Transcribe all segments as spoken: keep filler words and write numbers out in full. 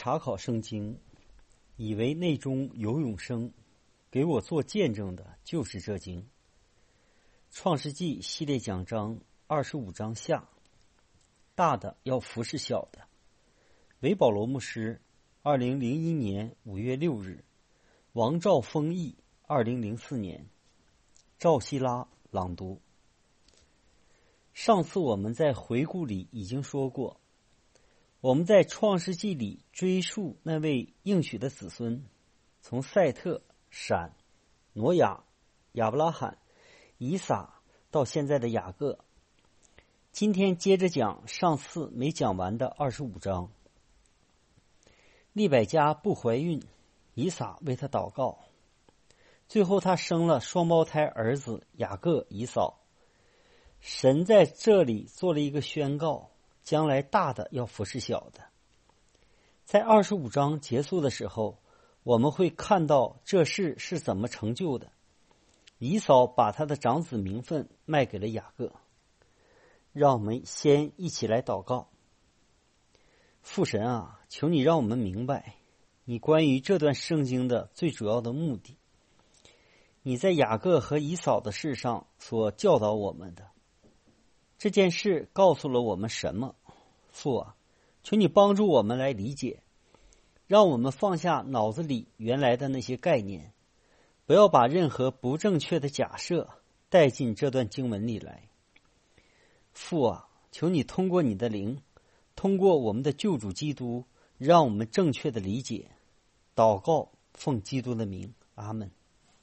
查考圣经，以为内中有永生，给我做见证的就是这经。创世纪系列讲章二十五章下，大的要服侍小的。韦保罗牧师，二零零一年五月六日，王兆丰译，二零零四年，赵希拉朗读。上次我们在回顾里已经说过，我们在创世纪里追溯那位应许的子孙，从赛特、闪、挪亚、亚伯拉罕、以撒到现在的雅各。今天接着讲上次没讲完的二十五章。利百加不怀孕，以撒为她祷告，最后她生了双胞胎儿子雅各、以扫。神在这里做了一个宣告，将来大的要服侍小的。在二十五章结束的时候，我们会看到这事是怎么成就的。以扫把他的长子名分卖给了雅各。让我们先一起来祷告。父神啊，求你让我们明白你关于这段圣经的最主要的目的，你在雅各和以扫的事上所教导我们的。这件事告诉了我们什么？父啊，求你帮助我们来理解，让我们放下脑子里原来的那些概念，不要把任何不正确的假设带进这段经文里来。父啊，求你通过你的灵，通过我们的救主基督，让我们正确的理解。祷告奉基督的名，阿们。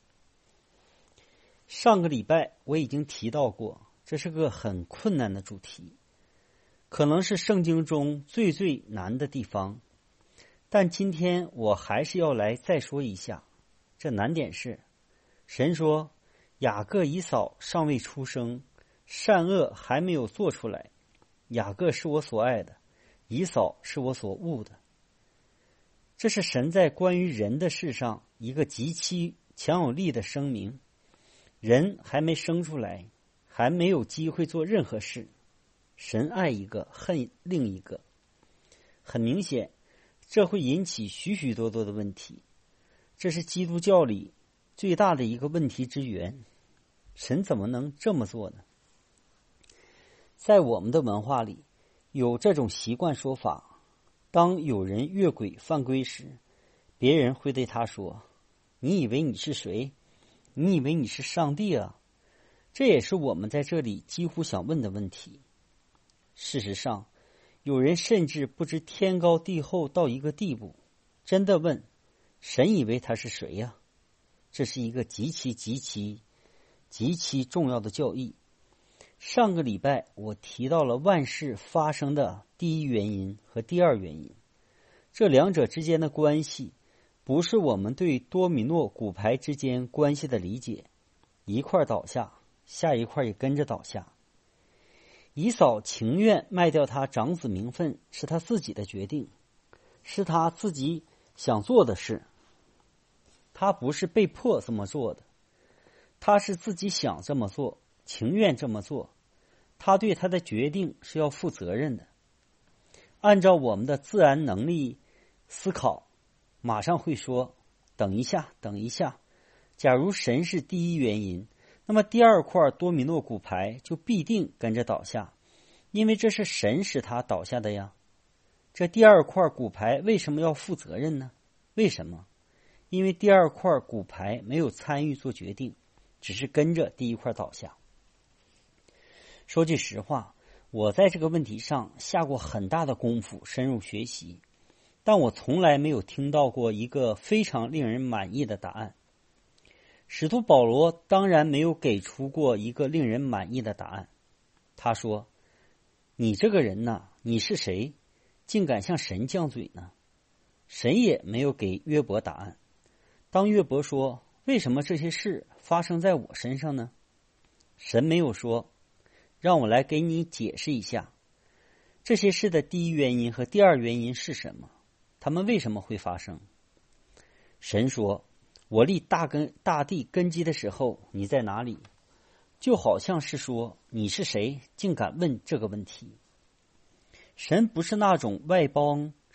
上个礼拜我已经提到过，这是个很困难的主题，可能是圣经中最最难的地方，但今天我还是要来再说一下。这难点是，神说雅各以扫尚未出生，善恶还没有做出来，雅各是我所爱的，以扫是我所恶的。这是神在关于人的事上一个极其强有力的声明。人还没生出来，还没有机会做任何事，神爱一个，恨另一个。很明显，这会引起许许多多的问题。这是基督教里最大的一个问题之源。神怎么能这么做呢？在我们的文化里，有这种习惯说法：当有人越轨犯规时，别人会对他说：“你以为你是谁？你以为你是上帝啊？”这也是我们在这里几乎想问的问题。事实上，有人甚至不知天高地厚到一个地步，真的问：神以为他是谁呀？这是一个极其极其极其重要的教义。上个礼拜我提到了万事发生的第一原因和第二原因，这两者之间的关系不是我们对多米诺骨牌之间关系的理解，一块倒下，下一块也跟着倒下。以扫情愿卖掉他长子名分，是他自己的决定，是他自己想做的事，他不是被迫这么做的，他是自己想这么做，情愿这么做，他对他的决定是要负责任的。按照我们的自然能力思考，马上会说：等一下，等一下，假如神是第一原因，那么第二块多米诺骨牌就必定跟着倒下，因为这是神使他倒下的呀。这第二块骨牌为什么要负责任呢？为什么？因为第二块骨牌没有参与做决定，只是跟着第一块倒下。说句实话，我在这个问题上下过很大的功夫，深入学习，但我从来没有听到过一个非常令人满意的答案。使徒保罗当然没有给出过一个令人满意的答案。他说：你这个人呢，你是谁，竟敢向神犟嘴呢？神也没有给约伯答案。当约伯说：为什么这些事发生在我身上呢？神没有说：让我来给你解释一下，这些事的第一原因和第二原因是什么，它们为什么会发生。神说：我立大根大地根基的时候，你在哪里？就好像是说：你是谁，竟敢问这个问题。神不是那种外邦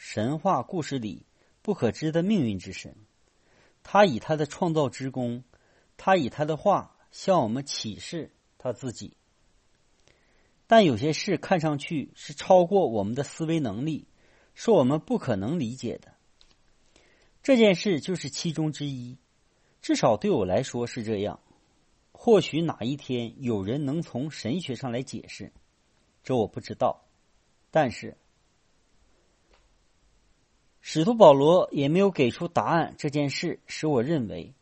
神话故事里不可知的命运之神，他以他的创造之功，他以他的话向我们启示他自己。但有些事看上去是超过我们的思维能力，是我们不可能理解的。这件事就是其中之一，至少对我来说是这样。或许哪一天有人能从神学上来解释，这我不知道。但是使徒保罗也没有给出答案，这件事使我认为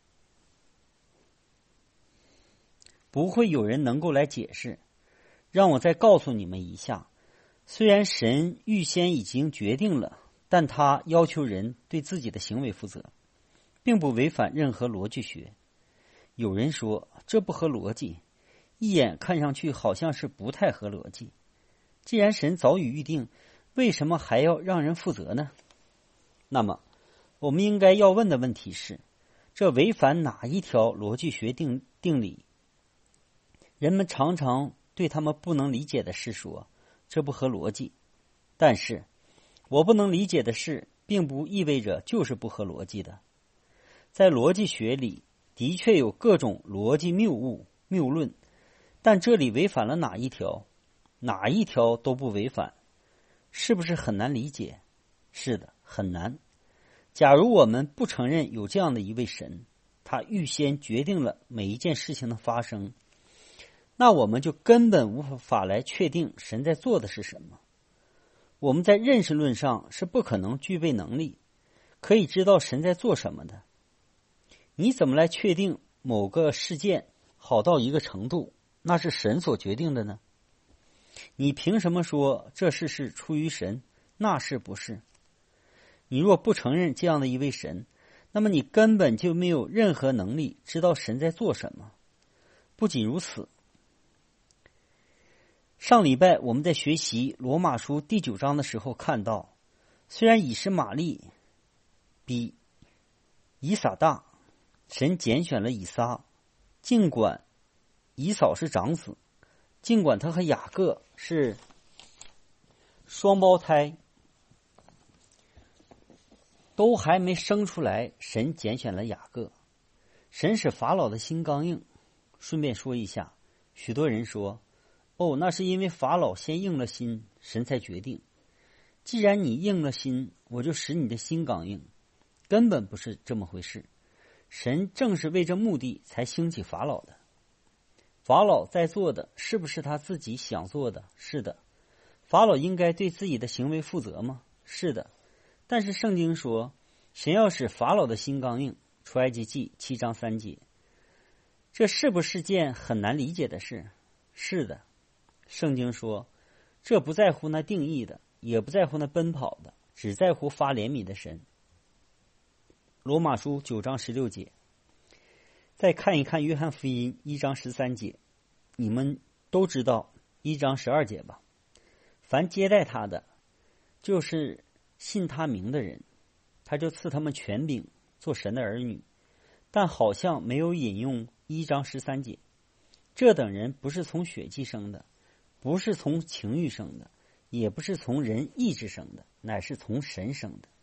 不会有人能够来解释。让我再告诉你们一下，虽然神预先已经决定了，但他要求人对自己的行为负责，并不违反任何逻辑学。有人说这不合逻辑，一眼看上去好像是不太合逻辑。既然神早已预定，为什么还要让人负责呢？那么我们应该要问的问题是，这违反哪一条逻辑学定定理？人们常常对他们不能理解的事说这不合逻辑，但是我不能理解的事并不意味着就是不合逻辑的。在逻辑学里的确有各种逻辑谬误谬论，但这里违反了哪一条？哪一条都不违反。是不是很难理解？是的，很难。假如我们不承认有这样的一位神，他预先决定了每一件事情的发生，那我们就根本无法来确定神在做的是什么。我们在认识论上是不可能具备能力可以知道神在做什么的。你怎么来确定某个事件好到一个程度，那是神所决定的呢？你凭什么说这事是出于神，那事不是？你若不承认这样的一位神，那么你根本就没有任何能力知道神在做什么。不仅如此，上礼拜我们在学习罗马书第九章的时候看到，虽然以实玛利比以撒大，神拣选了以撒，尽管以扫是长子，尽管他和雅各是双胞胎，都还没生出来，神拣选了雅各。神使法老的心刚硬。顺便说一下，许多人说哦，那是因为法老先硬了心，神才决定。既然你硬了心，我就使你的心刚硬。根本不是这么回事。神正是为这目的才兴起法老的。法老在做的是不是他自己想做的？是的。法老应该对自己的行为负责吗？是的。但是圣经说，神要使法老的心刚硬，出埃及记七章三节。这是不是件很难理解的事？是的。圣经说，这不在乎那定义的，也不在乎那奔跑的，只在乎发怜悯的神。罗马书九章十六节。再看一看约翰福音一章十三节，你们都知道一章十二节吧？凡接待他的，就是信他名的人，他就赐他们权柄做神的儿女。但好像没有引用一章十三节，这等人不是从血气生的，不是从情欲生的，也不是从人意志生的，乃是从神生的。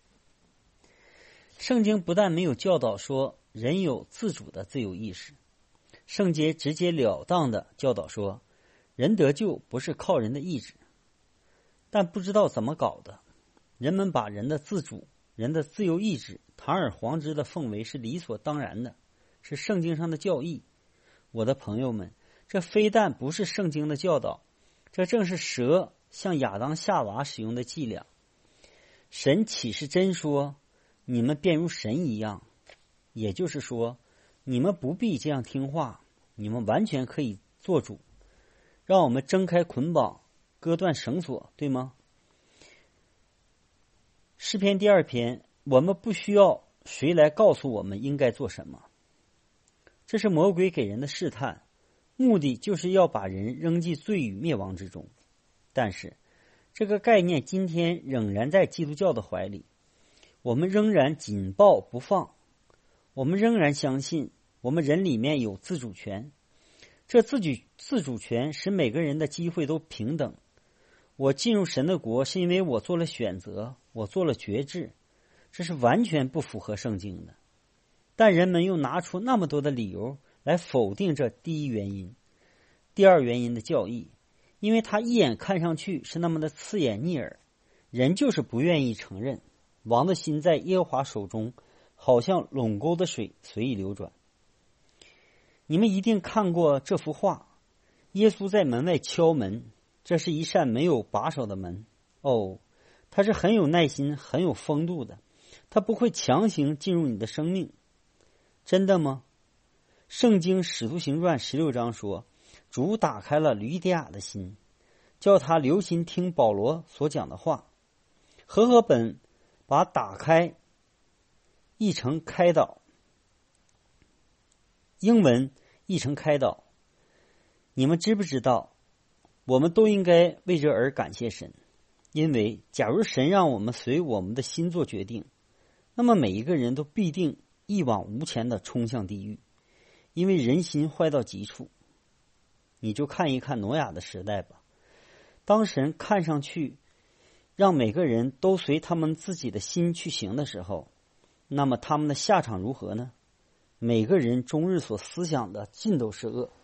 圣经不但没有教导说人有自主的自由意识，圣经直截了当的教导说，人得救不是靠人的意志。但不知道怎么搞的，人们把人的自主、人的自由意志堂而皇之的奉为是理所当然的，是圣经上的教义。我的朋友们，这非但不是圣经的教导，这正是蛇向亚当夏娃使用的伎俩。神岂是真说你们便如神一样？也就是说，你们不必这样听话，你们完全可以做主。让我们挣开捆绑，割断绳索，对吗？诗篇第二篇，我们不需要谁来告诉我们应该做什么。这是魔鬼给人的试探，目的就是要把人扔进罪与灭亡之中。但是这个概念今天仍然在基督教的怀里，我们仍然紧抱不放，我们仍然相信我们人里面有自主权。这自主自主权使每个人的机会都平等。 我进入神的国是因为我做了选择，我做了决志，这是完全不符合圣经的。但人们又拿出那么多的理由来否定这第一原因、第二原因的教义，因为它一眼看上去是那么的刺眼逆耳，人就是不愿意承认。王的心在耶和华手中，好像垄沟的水随意流转。你们一定看过这幅画，耶稣在门外敲门，这是一扇没有把手的门。哦，他是很有耐心、很有风度的，他不会强行进入你的生命。真的吗？圣经使徒行传十六章说，主打开了吕底亚的心，叫他留心听保罗所讲的话。和合本把打开译成开导，英文译成开导。你们知不知道，我们都应该为这而感谢神，因为假如神让我们随我们的心做决定，那么每一个人都必定一往无前的冲向地狱，因为人心坏到极处。你就看一看挪亚的时代吧，当神看上去让每个人都随他们自己的心去行的时候，那么他们的下场如何呢？每个人终日所思想的尽都是恶。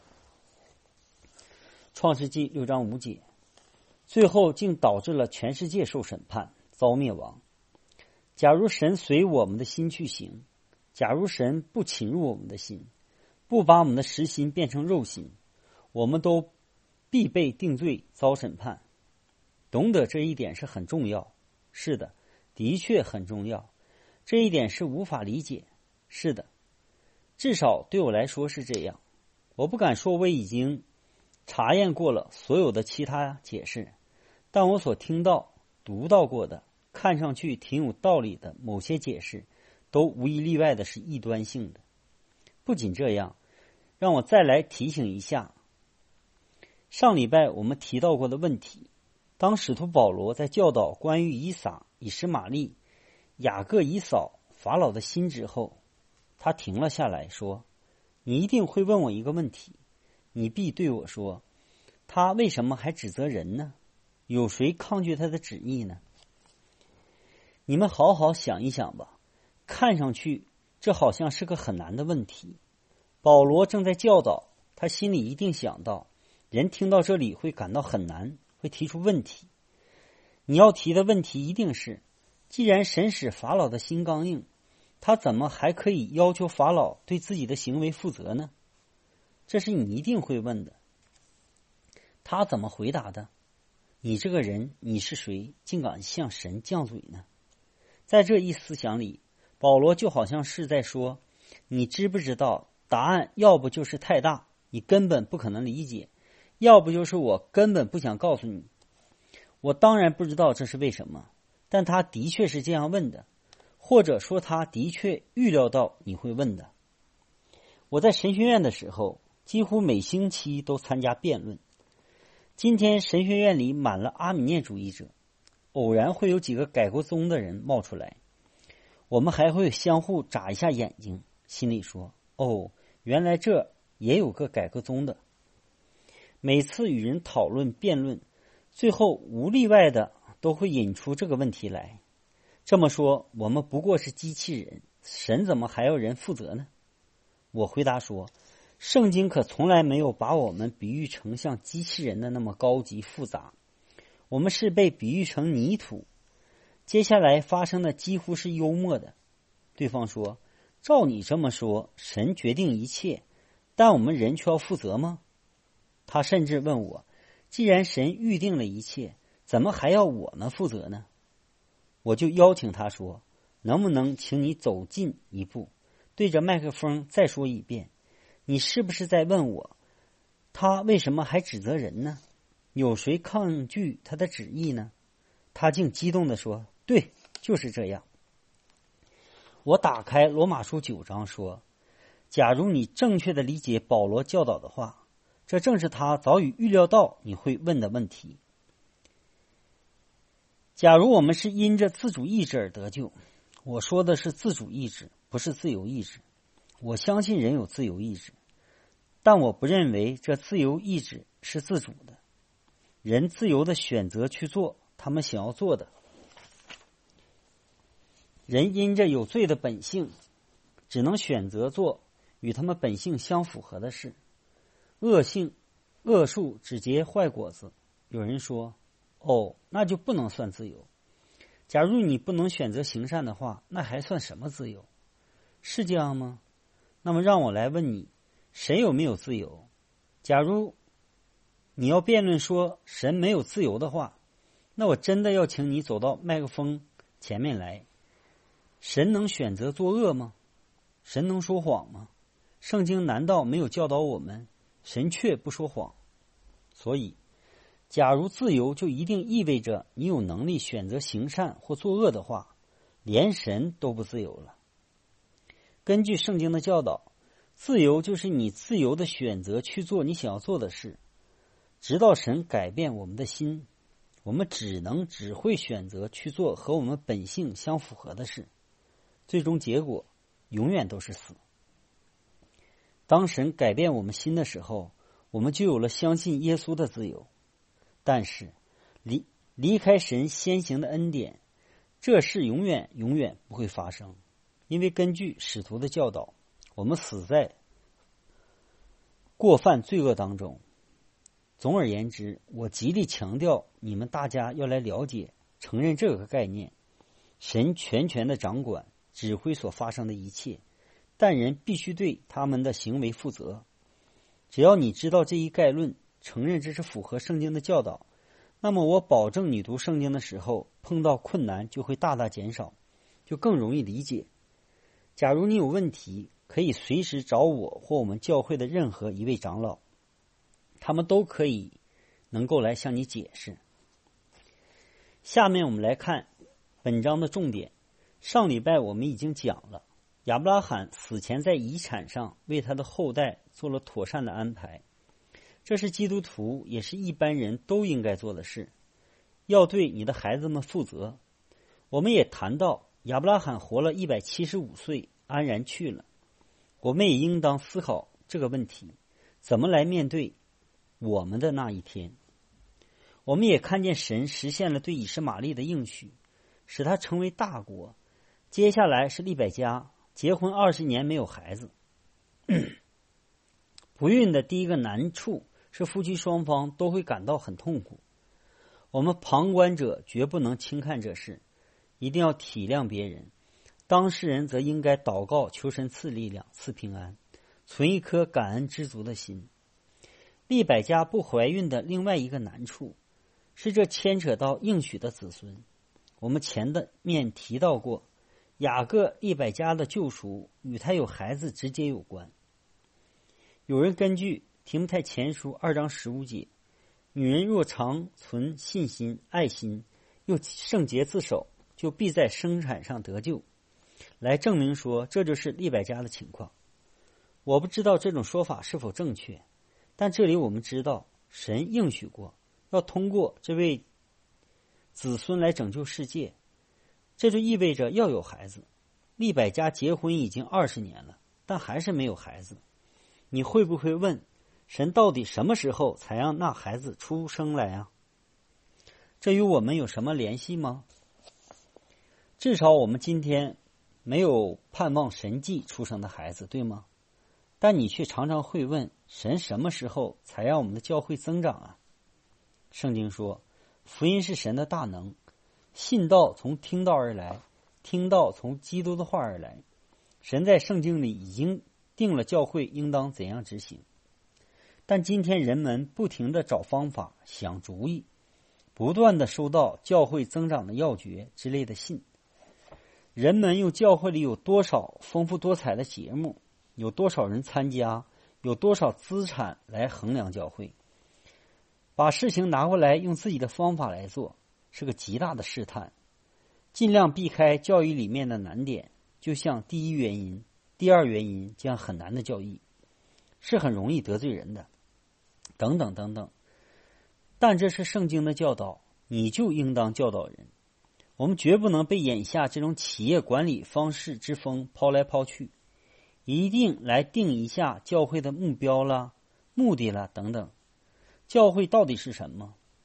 创世纪六章五节，最后竟导致了全世界受审判，遭灭亡。假如神随我们的心去行，假如神不侵入我们的心，不把我们的实心变成肉心，我们都必被定罪，遭审判。懂得这一点是很重要，是的，的确很重要。这一点是无法理解，是的，至少对我来说是这样。我不敢说我已经查验过了所有的其他解释，但我所听到、读到过的，看上去挺有道理的某些解释，都无一例外的是异端性的。不仅这样，让我再来提醒一下上礼拜我们提到过的问题。当使徒保罗在教导关于以撒、以实玛利、雅各、以扫、法老的心之后，他停了下来说，你一定会问我一个问题，你必对我说，他为什么还指责人呢？有谁抗拒他的旨意呢？你们好好想一想吧，看上去这好像是个很难的问题。保罗正在教导，他心里一定想到，人听到这里会感到很难，会提出问题。你要提的问题一定是，既然神使法老的心刚硬，他怎么还可以要求法老对自己的行为负责呢？这是你一定会问的。他怎么回答的？你这个人，你是谁，竟敢向神犟嘴呢？在这一思想里，保罗就好像是在说，你知不知道答案要不就是太大，你根本不可能理解，要不就是我根本不想告诉你。我当然不知道这是为什么，但他的确是这样问的，或者说他的确预料到你会问的。我在神学院的时候，几乎每星期都参加辩论。今天神学院里满了阿米念主义者，偶然会有几个改过宗的人冒出来，我们还会相互眨一下眼睛，心里说，哦，原来这也有个改过宗的。每次与人讨论辩论，最后无例外的都会引出这个问题来，这么说，我们不过是机器人，神怎么还要人负责呢？我回答说，圣经可从来没有把我们比喻成像机器人的那么高级复杂，我们是被比喻成泥土。接下来发生的几乎是幽默的。对方说，照你这么说，神决定一切，但我们人却要负责吗？他甚至问我，既然神预定了一切，怎么还要我们负责呢？我就邀请他说，能不能请你走近一步，对着麦克风再说一遍，你是不是在问我，他为什么还指责人呢？有谁抗拒他的旨意呢？他竟激动地说，对，就是这样。我打开罗马书九章说，假如你正确的理解保罗教导的话，这正是他早已预料到你会问的问题。假如我们是因着自主意志而得救，我说的是自主意志，不是自由意志。我相信人有自由意志，但我不认为这自由意志是自主的。 人自由的选择去做他们想要做的。人因着有罪的本性，只能选择做与他们本性相符合的事。恶性恶树只结坏果子。有人说，哦，那就不能算自由。假如你不能选择行善的话，那还算什么自由？是这样吗？那么让我来问你，神有没有自由？假如你要辩论说神没有自由的话，那我真的要请你走到麦克风前面来。神能选择作恶吗？神能说谎吗？圣经难道没有教导我们，神却不说谎？所以假如自由就一定意味着你有能力选择行善或作恶的话，连神都不自由了。根据圣经的教导，自由就是你自由的选择去做你想要做的事。直到神改变我们的心，我们只能只会选择去做和我们本性相符合的事，最终结果永远都是死。当神改变我们心的时候，我们就有了相信耶稣的自由。但是离离开神先行的恩典，这事永远永远不会发生。因为根据使徒的教导，我们死在过犯罪恶当中。总而言之，我极力强调你们大家要来了解承认这个概念。神全权的掌管指挥所发生的一切，但人必须对他们的行为负责。只要你知道这一概论，承认这是符合圣经的教导，那么我保证你读圣经的时候碰到困难就会大大减少，就更容易理解。假如你有问题，可以随时找我或我们教会的任何一位长老，他们都可以能够来向你解释。下面我们来看本章的重点。上礼拜我们已经讲了，亚伯拉罕死前在遗产上为他的后代做了妥善的安排，这是基督徒也是一般人都应该做的事，要对你的孩子们负责。我们也谈到亚伯拉罕活了一百七十五岁，安然去了。我们也应当思考这个问题，怎么来面对我们的那一天。我们也看见神实现了对以实玛利的应许，使他成为大国。接下来是利百加，结婚二十年没有孩子。不孕的第一个难处是夫妻双方都会感到很痛苦。我们旁观者绝不能轻看这事，一定要体谅别人。当事人则应该祷告求神赐力量，赐平安，存一颗感恩知足的心。利百加不怀孕的另外一个难处是这牵扯到应许的子孙。我们前的面提到过，雅各利百加的救赎与他有孩子直接有关。有人根据提摩太前书二章十五节，女人若常存信心爱心，又圣洁自守，就必在生产上得救，来证明说这就是利百加的情况。我不知道这种说法是否正确，但这里我们知道神应许过要通过这位子孙来拯救世界，这就意味着要有孩子。利百加结婚已经二十年了，但还是没有孩子。你会不会问，神到底什么时候才让那孩子出生来啊？这与我们有什么联系吗？至少我们今天没有盼望神迹出生的孩子，对吗？但你却常常会问，神什么时候才让我们的教会增长啊？圣经说，福音是神的大能，信道从听道而来，听道从基督的话而来。神在圣经里已经定了教会应当怎样执行。但今天人们不停地找方法，想主意，不断地收到教会增长的要诀之类的信。人们用教会里有多少丰富多彩的节目，有多少人参加，有多少资产来衡量教会。把事情拿过来用自己的方法来做，是个极大的试探。尽量避开教育里面的难点，就像第一原因、第二原因这样很难的教义，是很容易得罪人的，等等等等。但这是圣经的教导，你就应当教导人。我们绝不能被眼下这种企业管理方式之风抛来抛去，一定来定一下教会的目标啦、目的啦等等。教会到底是什么？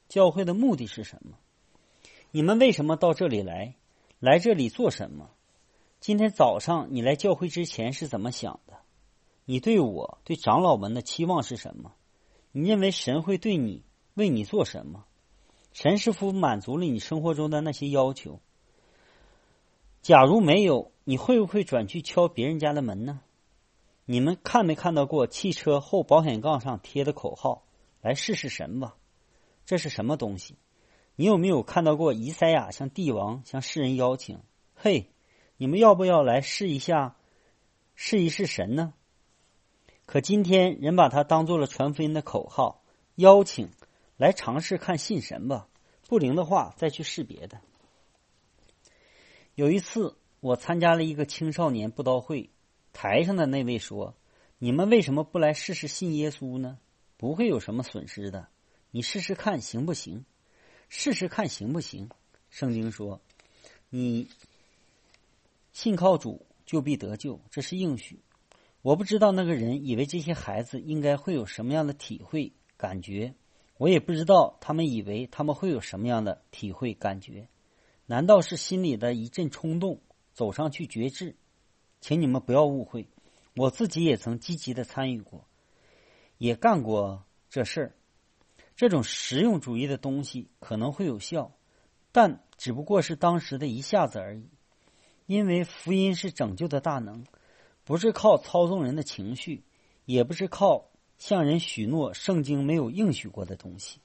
教会的目的是什么？你们为什么到这里来？来这里做什么？今天早上你来教会之前是怎么想的？你对我、对长老们的期望是什么？你认为神会对你、为你做什么？神是否满足了你生活中的那些要求？假如没有，你会不会转去敲别人家的门呢？你们看没看到过汽车后保险杠上贴的口号？来试试神吧。这是什么东西？你有没有看到过以赛亚向帝王、向世人邀请？嘿，你们要不要来试一下，试一试神呢？可今天人把它当做了传福音的口号，邀请来尝试看信神吧，不灵的话再去试别的。有一次我参加了一个青少年布道会，台上的那位说，你们为什么不来试试信耶稣呢？不会有什么损失的，你试试看行不行？试试看行不行？圣经说，你信靠主就必得救，这是应许。我不知道那个人以为这些孩子应该会有什么样的体会感觉，我也不知道他们以为他们会有什么样的体会感觉。难道是心里的一阵冲动，走上去决志？请你们不要误会，我自己也曾积极的参与过，也干过这事儿。这种实用主义的东西可能会有效，但只不过是当时的一下子而已。因为福音是拯救的大能，不是靠操纵人的情绪，也不是靠向人许诺圣经没有应许过的东西。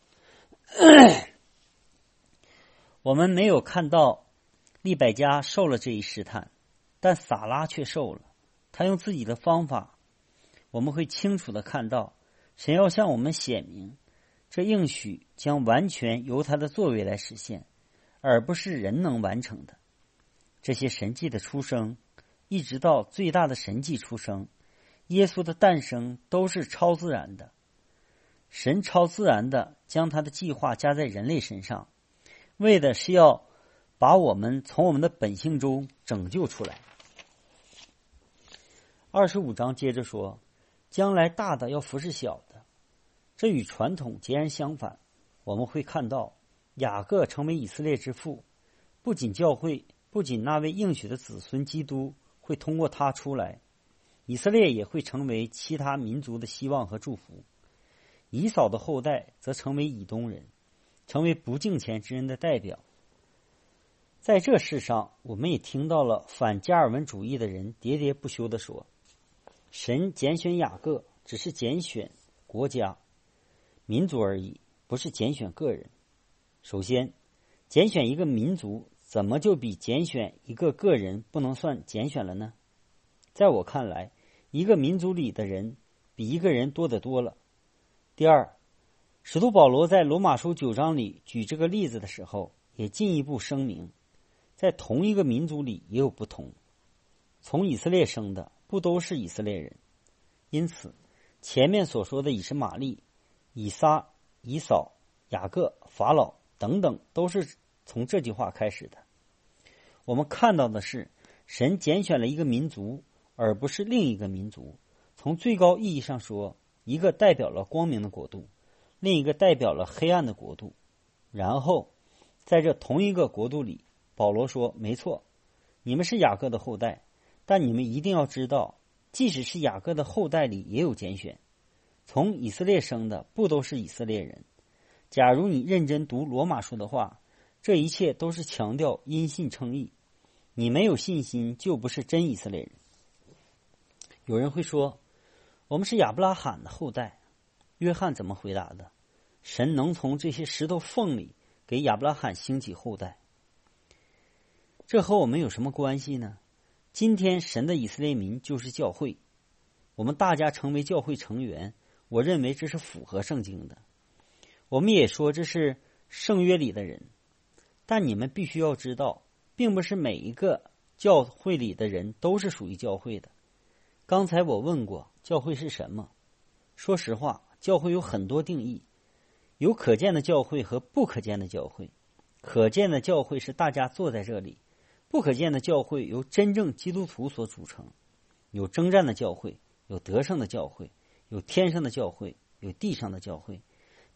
我们没有看到利百加受了这一试探，但撒拉却受了。他用自己的方法，我们会清楚的看到，神要向我们显明，这应许将完全由他的作为来实现，而不是人能完成的。这些神迹的出生，一直到最大的神迹出生，耶稣的诞生，都是超自然的。神超自然的将他的计划加在人类身上，为的是要把我们从我们的本性中拯救出来。二十五章接着说，将来大的要服侍小的，这与传统截然相反。我们会看到雅各成为以色列之父，不仅教会，不仅那位应许的子孙基督会通过他出来，以色列也会成为其他民族的希望和祝福。以扫的后代则成为以东人，成为不敬虔之人的代表。在这世上，我们也听到了反加尔文主义的人喋喋不休地说，神拣选雅各只是拣选国家民族而已，不是拣选个人。首先，拣选一个民族怎么就比拣选一个个人不能算拣选了呢？在我看来，一个民族里的人比一个人多得多了。第二，使徒保罗在罗马书九章里举这个例子的时候，也进一步声明，在同一个民族里也有不同，从以色列生的不都是以色列人。因此前面所说的以实玛利、以撒、以扫、雅各、法老等等，都是从这句话开始的。我们看到的是神拣选了一个民族，而不是另一个民族。从最高意义上说，一个代表了光明的国度，另一个代表了黑暗的国度。然后在这同一个国度里，保罗说，没错，你们是雅各的后代，但你们一定要知道，即使是雅各的后代里也有拣选，从以色列生的不都是以色列人。假如你认真读罗马书的话，这一切都是强调因信称义，你没有信心就不是真以色列人。有人会说，我们是亚伯拉罕的后代。约翰怎么回答的？神能从这些石头缝里给亚伯拉罕兴起后代。这和我们有什么关系呢？今天神的以色列民就是教会，我们大家成为教会成员，我认为这是符合圣经的。我们也说这是圣约里的人，但你们必须要知道，并不是每一个教会里的人都是属于教会的。刚才我问过教会是什么，说实话，教会有很多定义，有可见的教会和不可见的教会。可见的教会是大家坐在这里，不可见的教会由真正基督徒所组成，有征战的教会，有得胜的教会，有天上的教会，有地上的教会。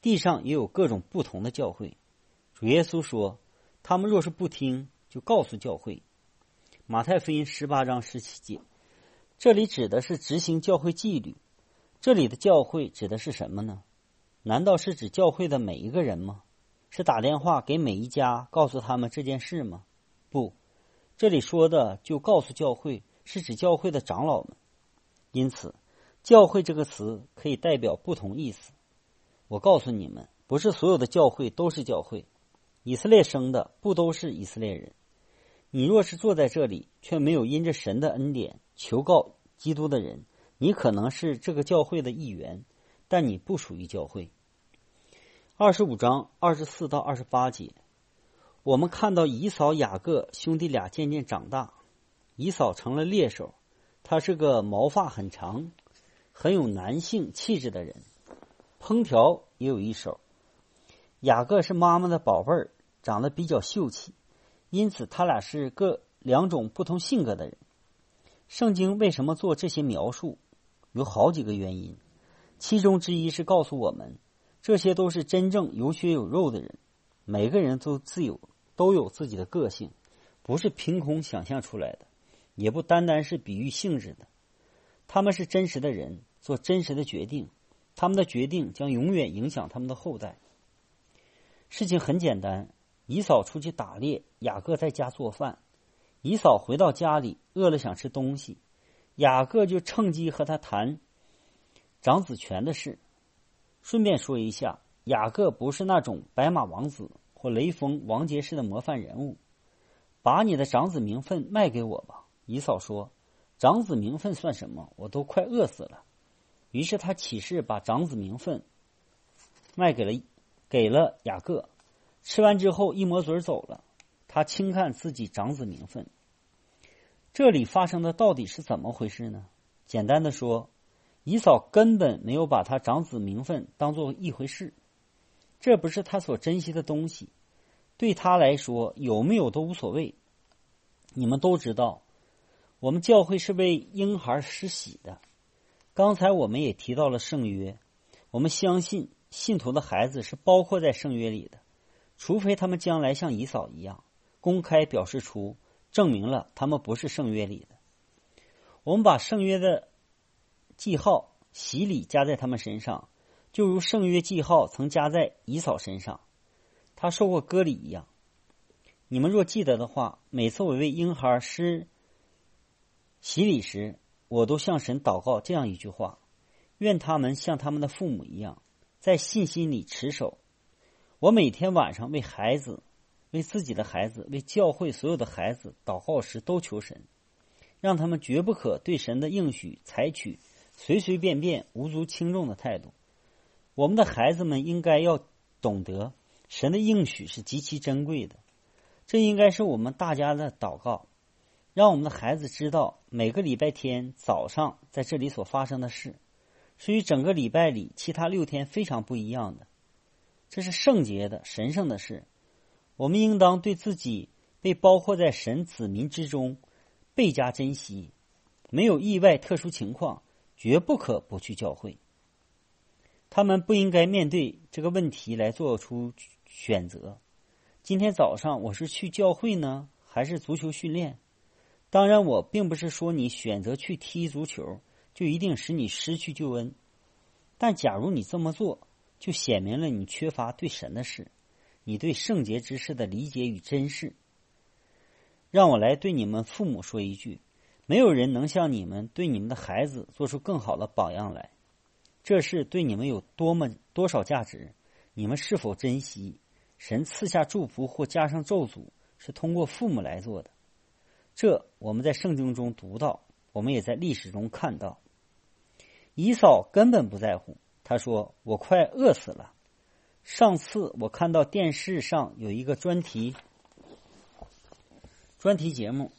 地上也有各种不同的教会。主耶稣说，他们若是不听，就告诉教会。马太福音十八章十七节，这里指的是执行教会纪律。这里的教会指的是什么呢？难道是指教会的每一个人吗？是打电话给每一家告诉他们这件事吗？不，这里说的就告诉教会是指教会的长老们。因此教会这个词可以代表不同意思。我告诉你们，不是所有的教会都是教会，以色列生的不都是以色列人。你若是坐在这里却没有因着神的恩典求告基督的人，你可能是这个教会的一员，但你不属于教会。二十五章二十四到二十八节，我们看到以扫雅各兄弟俩渐渐长大，以扫成了猎手，他是个毛发很长很有男性气质的人，烹调也有一手。雅各是妈妈的宝贝儿，长得比较秀气，因此他俩是各两种不同性格的人。圣经为什么做这些描述？有好几个原因，其中之一是告诉我们，这些都是真正有血有肉的人，每个人都自由，都有自己的个性，不是凭空想象出来的，也不单单是比喻性质的。他们是真实的人，做真实的决定，他们的决定将永远影响他们的后代。事情很简单，以扫出去打猎，雅各在家做饭。以扫回到家里，饿了想吃东西，雅各就趁机和他谈长子权的事。顺便说一下，雅各不是那种白马王子或雷锋、王杰式的模范人物。把你的长子名分卖给我吧，以扫说，长子名分算什么，我都快饿死了。于是他起誓把长子名分卖给了给了雅各。吃完之后一抹嘴走了，他轻看自己长子名分。这里发生的到底是怎么回事呢？简单的说，以扫根本没有把他长子名分当作一回事，这不是他所珍惜的东西，对他来说有没有都无所谓。你们都知道，我们教会是为婴孩施洗的。刚才我们也提到了圣约，我们相信信徒的孩子是包括在圣约里的，除非他们将来像以扫一样公开表示出证明了他们不是圣约里的。我们把圣约的记号洗礼加在他们身上，就如圣约记号曾加在以扫身上，他受过割礼一样。你们若记得的话，每次我为婴孩施洗礼时，我都向神祷告这样一句话，愿他们像他们的父母一样，在信心里持守。我每天晚上为孩子，为自己的孩子，为教会所有的孩子祷告时都求神，让他们绝不可对神的应许采取随随便便无足轻重的态度。我们的孩子们应该要懂得神的应许是极其珍贵的，这应该是我们大家的祷告，让我们的孩子知道每个礼拜天早上在这里所发生的事是与整个礼拜里其他六天非常不一样的。这是圣洁的神圣的事，我们应当对自己被包括在神子民之中倍加珍惜，没有意外特殊情况，绝不可不去教会。他们不应该面对这个问题来做出选择，今天早上我是去教会呢，还是足球训练？当然我并不是说你选择去踢足球就一定使你失去救恩，但假如你这么做，就显明了你缺乏对神的事，你对圣洁之事的理解与珍视。让我来对你们父母说一句，没有人能像你们对你们的孩子做出更好的榜样来。这事对你们有多么多少价值，你们是否珍惜？神赐下祝福或加上咒诅是通过父母来做的，这我们在圣经中读到，我们也在历史中看到。以扫根本不在乎，他说我快饿死了。上次我看到电视上有一个专题专题节目，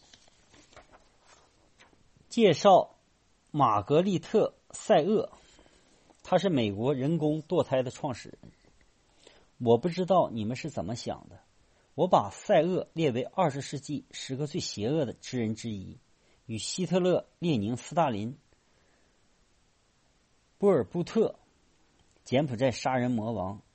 介绍玛格丽特·塞厄，他是美国人工堕胎的创始人。我不知道你们是怎么想的，我把塞厄列为二十世纪十个最邪恶的之人之一，与希特勒、列宁、斯大林、波尔布特、柬埔寨杀人魔王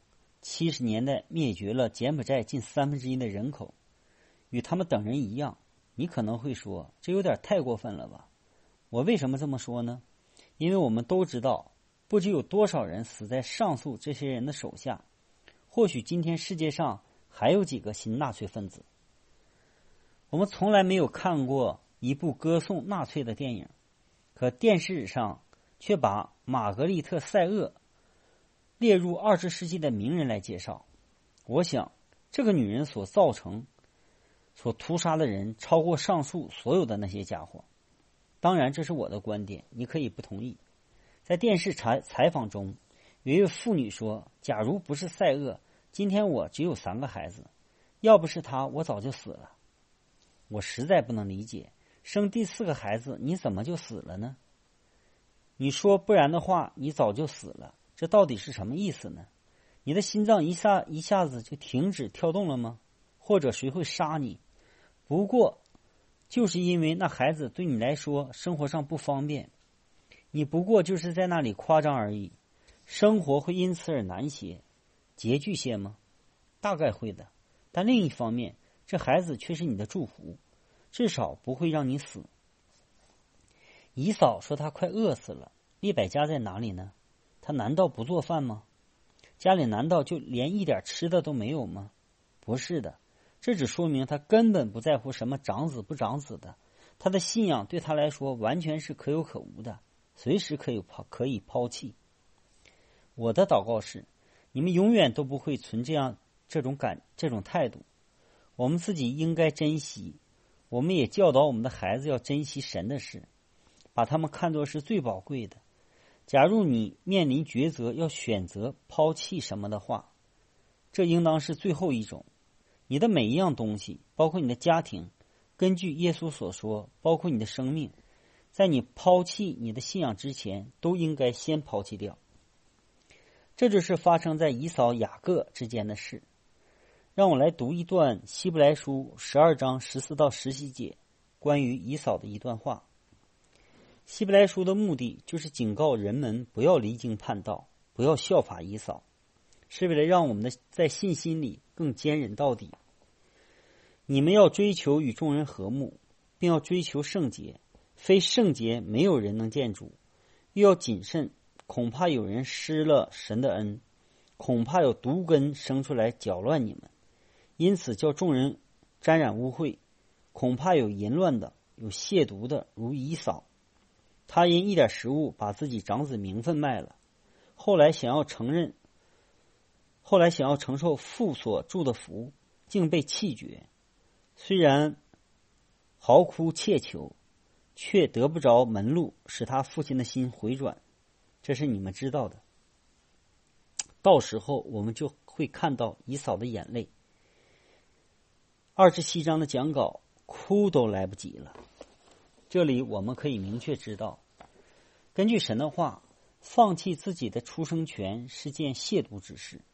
七十年代灭绝了柬埔寨近三分之一的人口，与他们等人一样。你可能会说，这有点太过分了吧？我为什么这么说呢？因为我们都知道，不知有多少人死在上述这些人的手下。或许今天世界上还有几个新纳粹分子。我们从来没有看过一部歌颂纳粹的电影，可电视上却把玛格丽特·塞厄列入二十世纪的名人来介绍。我想，这个女人所造成、所屠杀的人超过上述所有的那些家伙。当然，这是我的观点，你可以不同意。在电视采采访中，有一位妇女说：“假如不是塞厄，今天我只有三个孩子；要不是他，我早就死了。”我实在不能理解，生第四个孩子你怎么就死了呢？你说不然的话，你早就死了，这到底是什么意思呢？你的心脏一下一下子就停止跳动了吗？或者谁会杀你？不过就是因为那孩子对你来说生活上不方便，你不过就是在那里夸张而已。生活会因此而难些、拮据些吗？大概会的。但另一方面，这孩子却是你的祝福，至少不会让你死。姨嫂说她快饿死了，利百加在哪里呢？他难道不做饭吗？家里难道就连一点吃的都没有吗？不是的，这只说明他根本不在乎什么长子不长子的，他的信仰对他来说完全是可有可无的，随时可以抛可以抛弃。我的祷告是，你们永远都不会存这样这种感这种态度。我们自己应该珍惜，我们也教导我们的孩子要珍惜神的事，把他们看作是最宝贵的。假如你面临抉择，要选择抛弃什么的话，这应当是最后一种。你的每一样东西，包括你的家庭，根据耶稣所说，包括你的生命，在你抛弃你的信仰之前，都应该先抛弃掉。这就是发生在以扫雅各之间的事。让我来读一段希伯来书十二章十四到十七节关于以扫的一段话。希伯来书的目的就是警告人们不要离经叛道，不要效法以扫，是为了让我们的在信心里更坚忍到底。你们要追求与众人和睦，并要追求圣洁，非圣洁没有人能见主。又要谨慎，恐怕有人失了神的恩，恐怕有毒根生出来搅乱你们，因此叫众人沾染污秽。恐怕有淫乱的，有亵渎的，如以扫，他因一点食物把自己长子名分卖了，后来想要承认后来想要承受父所祝的福，竟被弃绝。虽然嚎哭切求，却得不着门路，使他父亲的心回转。这是你们知道的。到时候我们就会看到以扫的眼泪。二十七章的讲稿哭都来不及了。这里我们可以明确知道，根据神的话，放弃自己的出生权是件亵渎之事。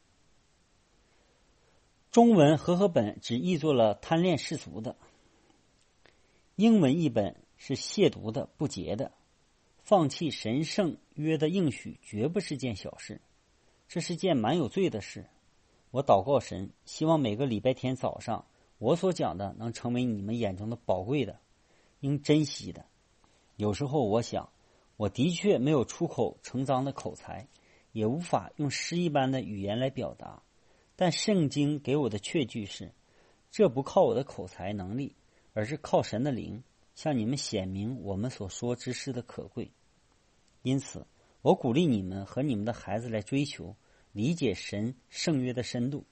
中文和合本只译作了贪恋世俗的，英文译本是亵渎的、不洁的。放弃神圣约的应许绝不是件小事，这是件蛮有罪的事。我祷告神，希望每个礼拜天早上我所讲的能成为你们眼中的宝贵的，应珍惜的。有时候我想，我的确没有出口成章的口才，也无法用诗一般的语言来表达，但圣经给我的确据是，这不靠我的口才能力，而是靠神的灵向你们显明我们所说之事的可贵。因此我鼓励你们和你们的孩子来追求理解神圣约的深度。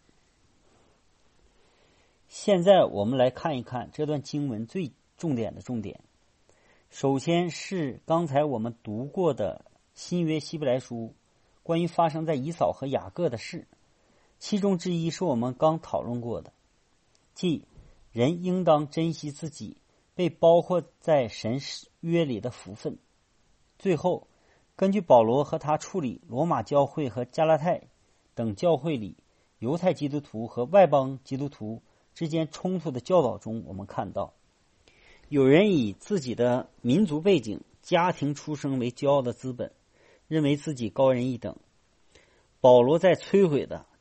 现在我们来看一看这段经文最重点的重点。首先是刚才我们读过的新约希伯来书关于发生在以扫和雅各的事，其中之一是我们刚讨论过的，即人应当珍惜自己被包括在神约里的福分。最后根据保罗和他处理罗马教会和加拉太等教会里犹太基督徒和外邦基督徒之间冲突的教导中，我们看到有人以自己的民族背景、家庭出生为骄傲的资本，认为自己高人一等。保罗在摧毁的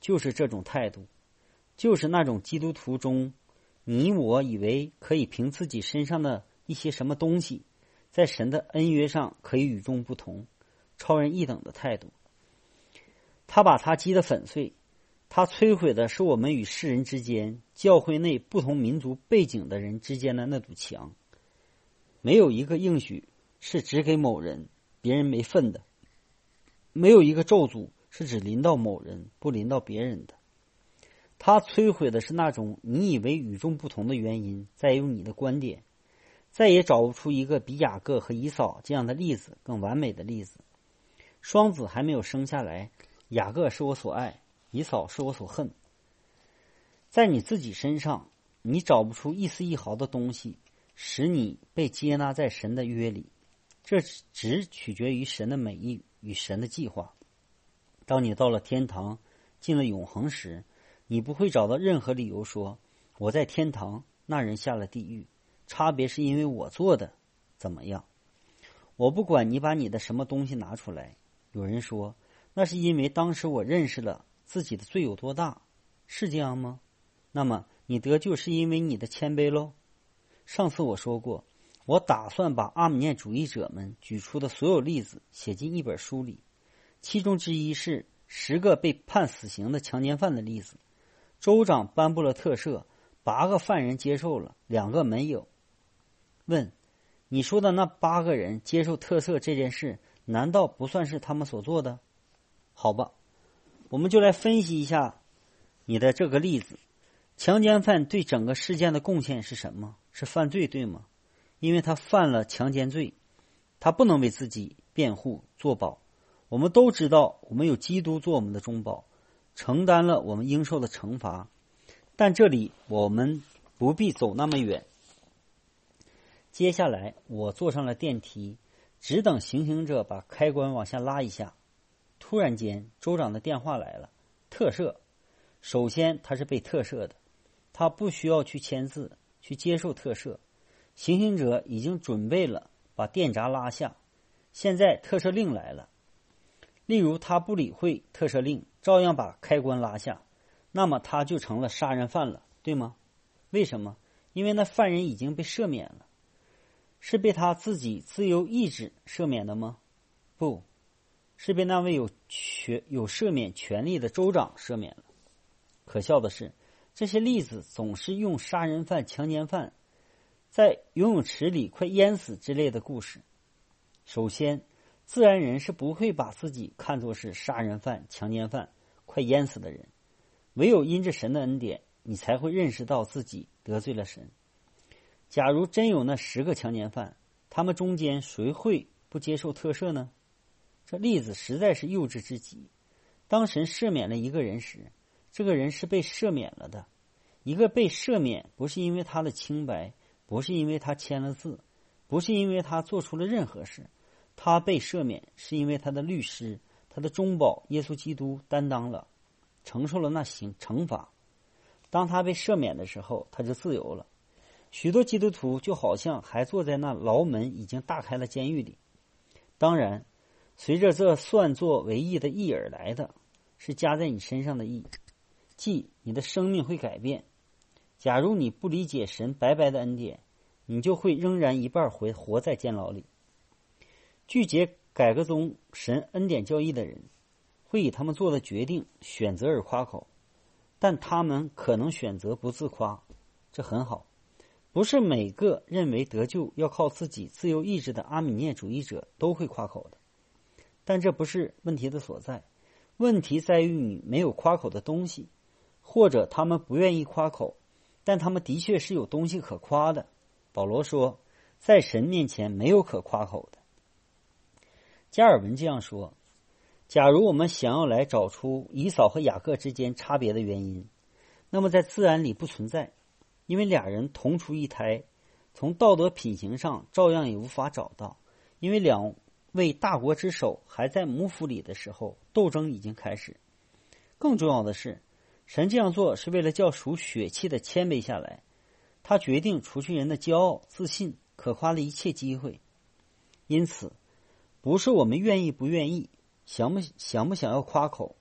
就是这种态度，就是那种基督徒中你我以为可以凭自己身上的一些什么东西，在神的恩约上可以与众不同、超人一等的态度。他把它击得粉碎，他摧毁的是我们与世人之间、教会内不同民族背景的人之间的那堵墙。没有一个应许是只给某人，别人没份的；没有一个咒诅是只临到某人，不临到别人的。他摧毁的是那种你以为与众不同的原因，再有你的观点，再也找不出一个比雅各和以扫这样的例子更完美的例子。双子还没有生下来，雅各是我所爱，以扫是我所恨。在你自己身上，你找不出一丝一毫的东西使你被接纳在神的约里，这只取决于神的美意与神的计划。当你到了天堂，进了永恒时，你不会找到任何理由说我在天堂，那人下了地狱，差别是因为我做的怎么样。我不管你把你的什么东西拿出来，有人说那是因为当时我认识了自己的罪有多大，是这样吗？那么你得救是因为你的谦卑咯。上次我说过，我打算把阿米念主义者们举出的所有例子写进一本书里，其中之一是十个被判死刑的强奸犯的例子。州长颁布了特赦，八个犯人接受了，两个没有。问，你说的那八个人接受特赦这件事，难道不算是他们所做的？好吧，我们就来分析一下你的这个例子。强奸犯对整个事件的贡献是什么？是犯罪，对吗？因为他犯了强奸罪，他不能为自己辩护作保。我们都知道，我们有基督做我们的中保，承担了我们应受的惩罚。但这里我们不必走那么远。接下来我坐上了电梯，只等行刑者把开关往下拉一下。突然间州长的电话来了，特赦。首先他是被特赦的，他不需要去签字去接受特赦。行刑者已经准备了把电闸拉下，现在特赦令来了。例如他不理会特赦令，照样把开关拉下，那么他就成了杀人犯了，对吗？为什么？因为那犯人已经被赦免了。是被他自己自由意志赦免的吗？不，是被那位有权有赦免权利的州长赦免了。可笑的是，这些例子总是用杀人犯、强奸犯在游泳池里快淹死之类的故事。首先，自然人是不会把自己看作是杀人犯、强奸犯、快淹死的人，唯有因着神的恩典，你才会认识到自己得罪了神。假如真有那十个强奸犯，他们中间谁会不接受特赦呢？这例子实在是幼稚之极。当神赦免了一个人时，这个人是被赦免了的。一个被赦免不是因为他的清白，不是因为他签了字，不是因为他做出了任何事，他被赦免是因为他的律师，他的中保耶稣基督担当了，承受了那刑惩罚。当他被赦免的时候，他就自由了。许多基督徒就好像还坐在那牢门已经大开了监狱里。当然，随着这算作为义的义而来的是加在你身上的义，即你的生命会改变。假如你不理解神白白的恩典，你就会仍然一半活活在监牢里。拒绝改革中神恩典教义的人，会以他们做的决定选择而夸口，但他们可能选择不自夸，这很好。不是每个认为得救要靠自己自由意志的阿米念主义者都会夸口的，但这不是问题的所在。问题在于你没有夸口的东西，或者他们不愿意夸口，但他们的确是有东西可夸的。保罗说，在神面前没有可夸口的。加尔文这样说，假如我们想要来找出以扫和雅各之间差别的原因，那么在自然里不存在，因为俩人同出一胎，从道德品行上照样也无法找到，因为两位大国之首还在母腹里的时候，斗争已经开始。更重要的是，神这样做是为了叫属血气的谦卑下来，他决定除去人的骄傲、自信、可夸的一切机会。因此，不是我们愿意不愿意，想不想不想要夸口，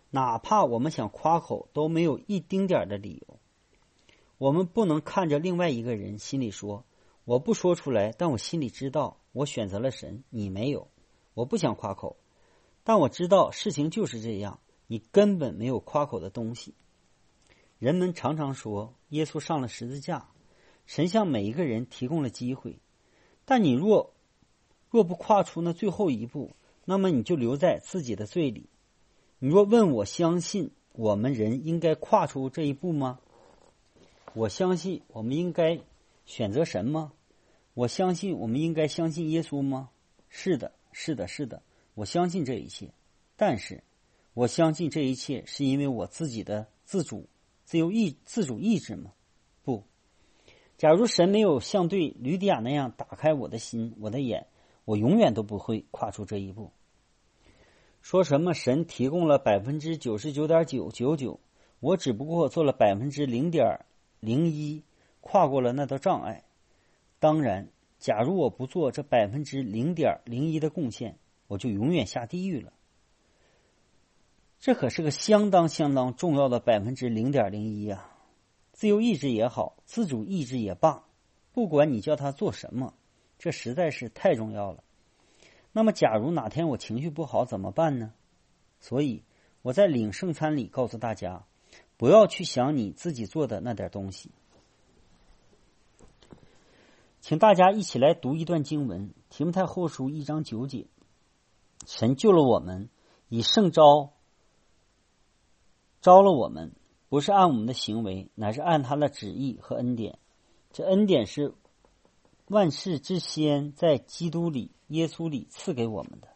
哪怕我们想夸口，都没有一丁点的理由。我们不能看着另外一个人，心里说，我不说出来，但我心里知道，我选择了神，你没有。我不想夸口，但我知道事情就是这样，你根本没有夸口的东西。人们常常说，耶稣上了十字架，神向每一个人提供了机会，但你若若不跨出那最后一步，那么你就留在自己的罪里。你若问我相信我们人应该跨出这一步吗？我相信我们应该选择神吗？我相信我们应该相信耶稣吗？是的，是的，是的，我相信这一切。但是我相信这一切是因为我自己的自主自由意自主意志吗？不。假如神没有像对吕底亚那样打开我的心我的眼，我永远都不会跨出这一步。说什么神提供了百分之九十九点九九九，我只不过做了百分之零点零一，跨过了那道障碍。当然，假如我不做这百分之零点零一的贡献，我就永远下地狱了。这可是个相当相当重要的百分之零点零一啊！自由意志也好，自主意志也罢，不管你叫他做什么，这实在是太重要了。那么假如哪天我情绪不好怎么办呢？所以我在领圣餐里告诉大家，不要去想你自己做的那点东西。请大家一起来读一段经文，提摩太后书一章九节。神救了我们，以圣召招了我们，不是按我们的行为，乃是按他的旨意和恩典。这恩典是万事之先在基督里耶稣里赐给我们的，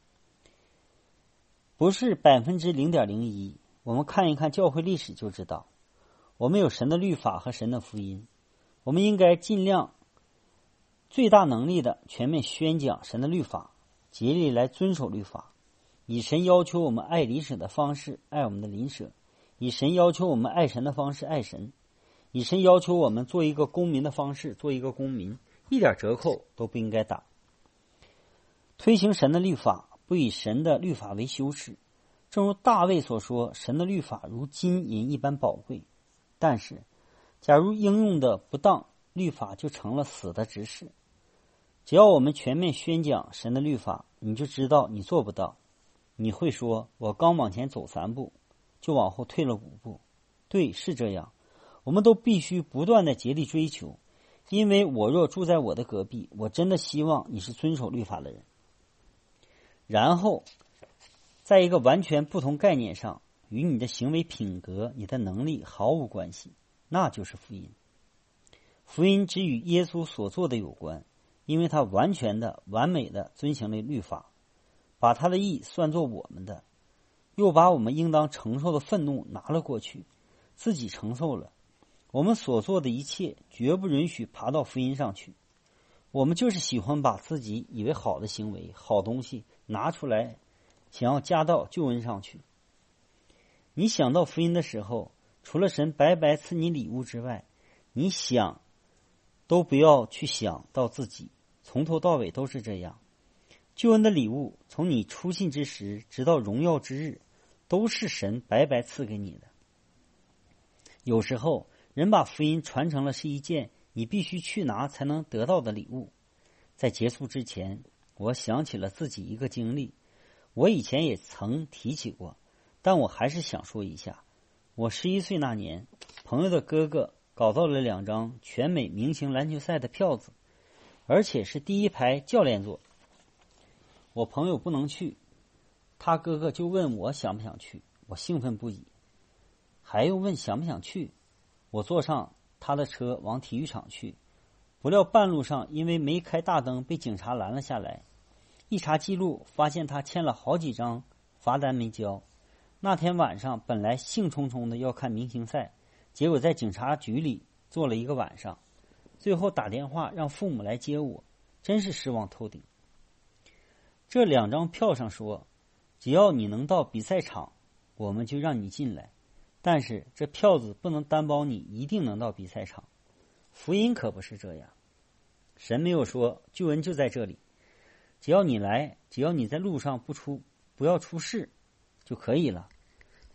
不是百分之零点零一。我们看一看教会历史就知道，我们有神的律法和神的福音，我们应该尽量最大能力的全面宣讲神的律法，竭力来遵守律法，以神要求我们爱邻舍的方式爱我们的邻舍，以神要求我们爱神的方式爱神，以神要求我们做一个公民的方式做一个公民，一点折扣都不应该打。推行神的律法，不以神的律法为羞耻。正如大卫所说，神的律法如金银一般宝贵。但是假如应用的不当，律法就成了死的指示。只要我们全面宣讲神的律法，你就知道你做不到。你会说，我刚往前走三步就往后退了五步。对，是这样，我们都必须不断的竭力追求，因为我若住在我的隔壁，我真的希望你是遵守律法的人。然后在一个完全不同概念上，与你的行为品格你的能力毫无关系，那就是福音。福音只与耶稣所做的有关，因为他完全的完美的遵行了律法，把他的义算作我们的，又把我们应当承受的愤怒拿了过去，自己承受了。我们所做的一切绝不允许爬到福音上去。我们就是喜欢把自己以为好的行为好东西拿出来，想要加到救恩上去。你想到福音的时候，除了神白白赐你礼物之外，你想都不要去想到自己，从头到尾都是这样。救恩的礼物从你出信之时直到荣耀之日，都是神白白赐给你的。有时候人把福音传成了是一件你必须去拿才能得到的礼物。在结束之前，我想起了自己一个经历，我以前也曾提起过，但我还是想说一下。我十一岁那年，朋友的哥哥搞到了两张全美明星篮球赛的票子，而且是第一排教练座。我朋友不能去，他哥哥就问我想不想去，我兴奋不已，还又问想不想去。我坐上他的车往体育场去，不料半路上因为没开大灯被警察拦了下来，一查记录发现他欠了好几张罚单没交。那天晚上本来兴冲冲的要看明星赛，结果在警察局里坐了一个晚上，最后打电话让父母来接我，真是失望透顶。这两张票上说，只要你能到比赛场，我们就让你进来，但是这票子不能担保你一定能到比赛场。福音可不是这样，神没有说救恩就在这里，只要你来，只要你在路上不出不要出事就可以了。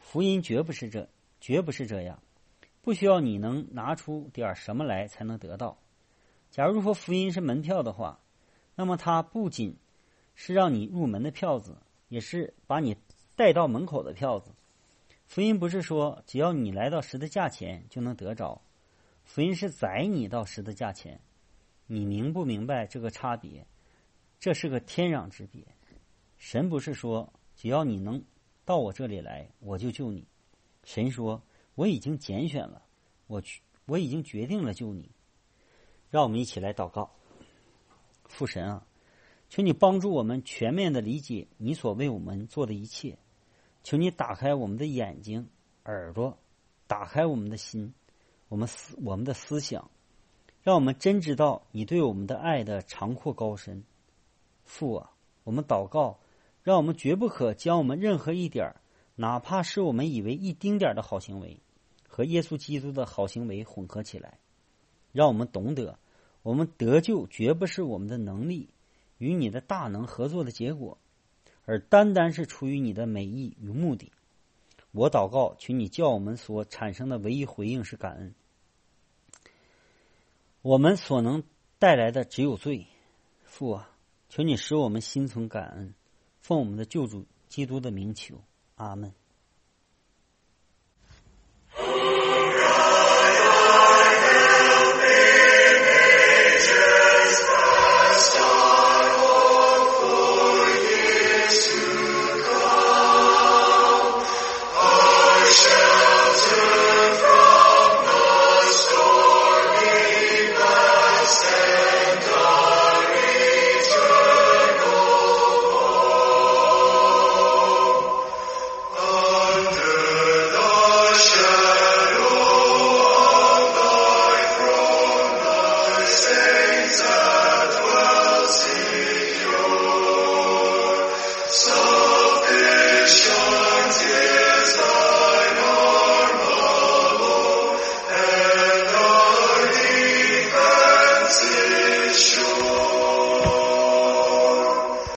福音绝不是这，绝不是这样，不需要你能拿出点什么来才能得到。假如说福音是门票的话，那么它不仅是让你入门的票子，也是把你带到门口的票子。福音不是说只要你来到十字架前就能得着，福音是载你到十字架前。你明不明白这个差别？这是个天壤之别。神不是说只要你能到我这里来，我就救你。神说我已经拣选了，我去，我已经决定了救你。让我们一起来祷告。父神啊，求你帮助我们全面的理解你所为我们做的一切。求你打开我们的眼睛、耳朵，打开我们的心，我们思我们的思想，让我们真知道你对我们的爱的长阔高深。父啊，我们祷告，让我们绝不可将我们任何一点，哪怕是我们以为一丁点的好行为，和耶稣基督的好行为混合起来。让我们懂得，我们得救绝不是我们的能力与你的大能合作的结果，而单单是出于你的美意与目的。我祷告，求你叫我们所产生的唯一回应是感恩。我们所能带来的只有罪。父啊，求你使我们心存感恩，奉我们的救主基督的名求，阿们。